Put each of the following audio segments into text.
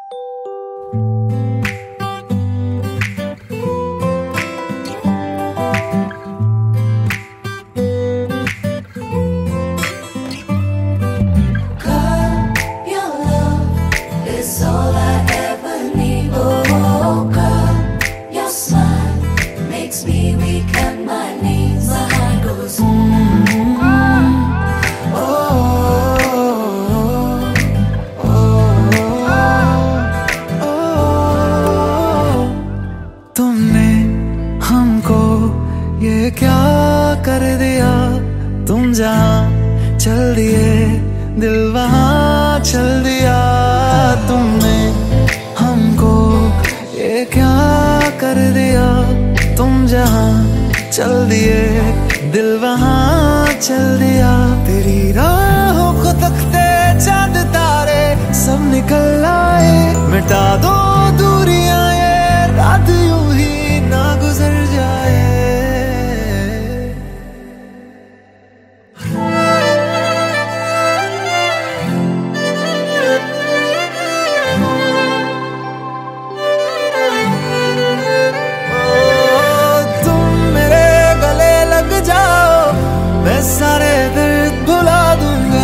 ये क्या कर दिया तुम, जहाँ चल दिए दिल वहाँ चल दिया तुमने हमको। ये क्या कर दिया तुम, जहाँ चल दिए दिल वहाँ चल दिया। तेरी राहों को तकते चांद तारे सब निकल आए, मिटा दो दूरियां ये रात यूं ही ना गुजर जाए। मैं सारे दर्द भुला दूंगा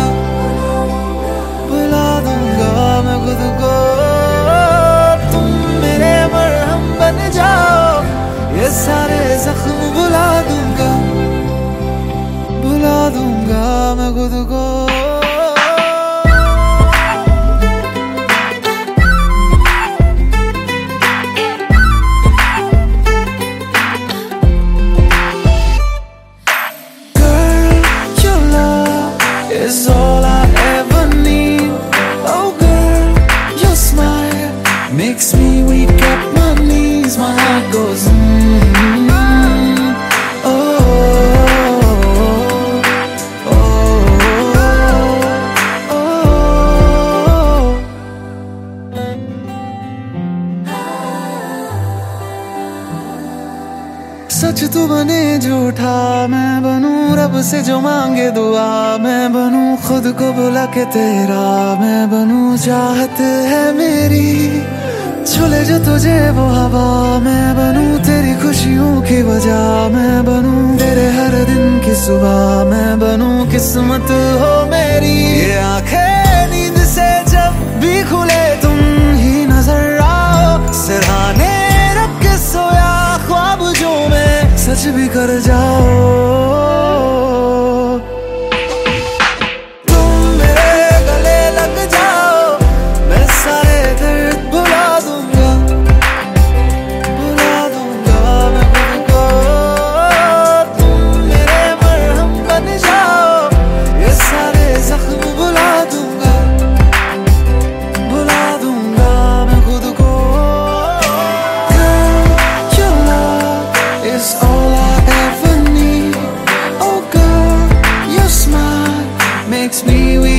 मैं खुद को। तुम मेरे मरहम बन जाओ, ये सारे जख्म भुला दूंगा मैं खुद को। Is all I ever need. Oh girl, your smile makes me weak at my knees. My heart goes oh, oh, oh, oh. सच तू बने झूठा, मैं बनूं रब से जो मांगे दुआ। मैं बनूं खुद को बुला के तेरा, मैं बनूं चाहत है मेरी छुले जो तुझे वो हवा। मैं बनूं तेरी खुशियों की वजह, मैं बनूं तेरे हर दिन की सुबह। मैं बनूं किस्मत हो मेरी, ये आंखें नींद से जब भी खुले तुम ही नजर आओ। सिरहाने रख के सोया ख्वाब जो मैं सच भी कर जाओ। Makes me weak.